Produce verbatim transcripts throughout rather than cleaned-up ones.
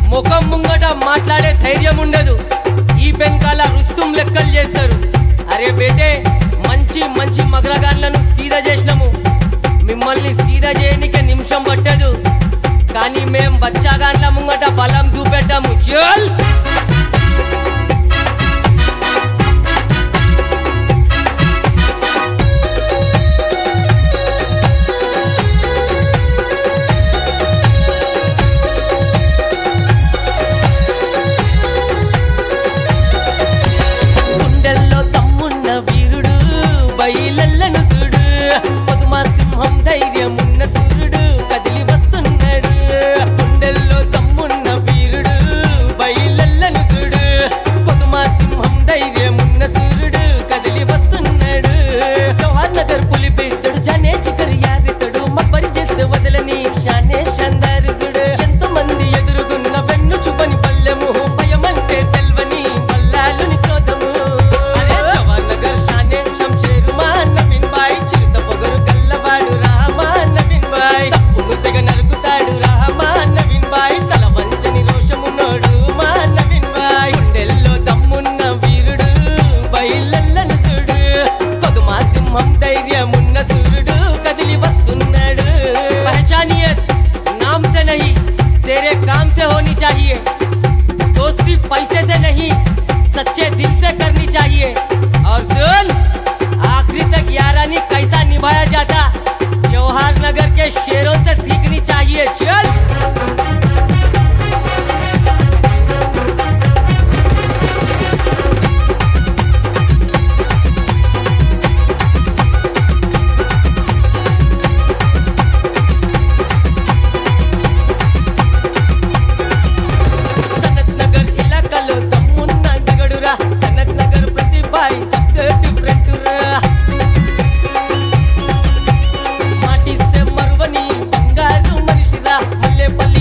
ముఖం ముంగట మాట్లాడే ధైర్యం ఉండదు, ఈ పెన్కాల రుస్తుం లెక్కలు చేస్తారు. అరే బేటే, మంచి మంచి మగరగాన్లను సీదా చేసినాము, మిమ్మల్ని సీదా చేయనికే నిమిషం పట్టదు. కానీ మేం బచ్చాగాన్ల ముంగట బలం చూపెట్టాము. చల్ గుండెల్లో తమ్మున్న వీరుడు, బయలెల్లను చూడు, పొదుమా సింహం ధైర్యమున్న సూర్యుడు కదిలి వస్తున్నాడు. గుండెల్లో తమ్మున్న వీరుడు, బయలెల్లను చూడు, పొదుమా సింహం ధైర్యమున్న సూర్యుడు కదిలి వస్తున్నాడు. జవహర్ నగర్ పులి బిడ్డడు, జానే చికర్ యారితడు, మబ్బరి చేస్తే వదలని షానే షందారి చూడు. ఎంతో మంది ఎదురుగున్న వెన్ను చూపని పల్లెము, భయమంటే తెల్వని పల్లాలుని క్రోధము. అరే జవహర్ నగర్ షానే షంషేరు మా నవీన్ బాయ్, చిరుత పొగరు గల్లవాడు రామా నవీన్ బాయ్, తప్పును తెగ నరుకుతాడు రామా నవీన్ బాయ్, తల వంచని రోషమున్నోడు మా నవీన్ బాయ్. గుండెల్లో దమ్మున్న వీరుడు, బయలెల్లను చూడు, కొదుమా సింహం ధైర్యమున్న సూర్యుడు కదిలి వస్తున్నాడు. పహచానియత్ नाम से नहीं, तेरे काम से होनी चाहिए. दोस्ती पैसे से नहीं, सच्चे दिल से करनी चाहिए. और सुन, आखिरी तक यारानी कैसा निभाया जाता, जवाहर नगर के शेरों से सीखनी चाहिए. चल सनत नगर इलाकालो दम्मुन्न दगडुरा, सनत नगर प्रतिभाई सबसे डिफरेंट रा. माटी से मरुवनी बंगारू मनिषिरा, मल्लेपल्ली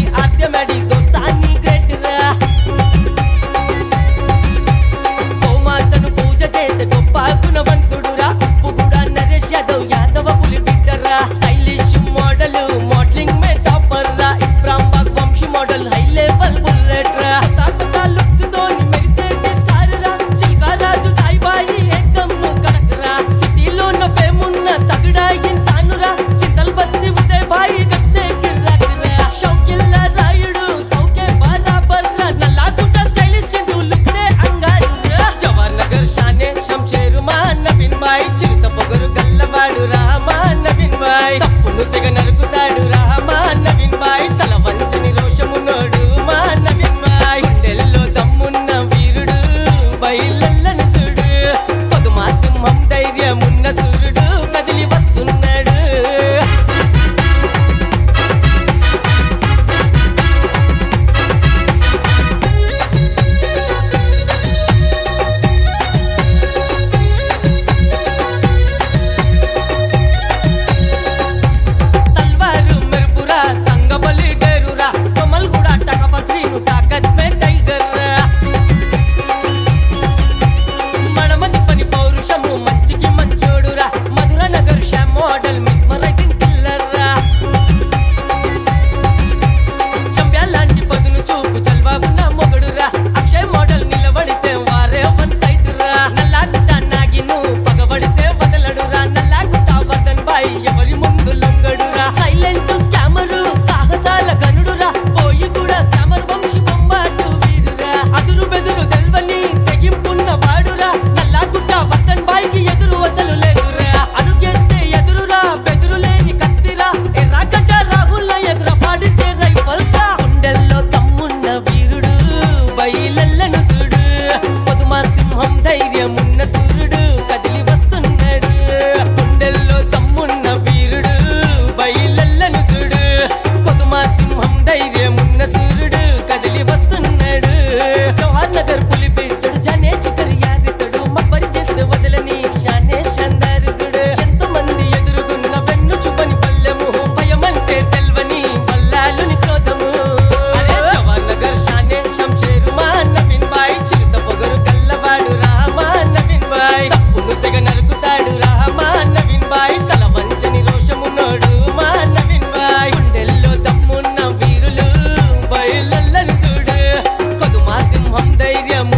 ధైర్యము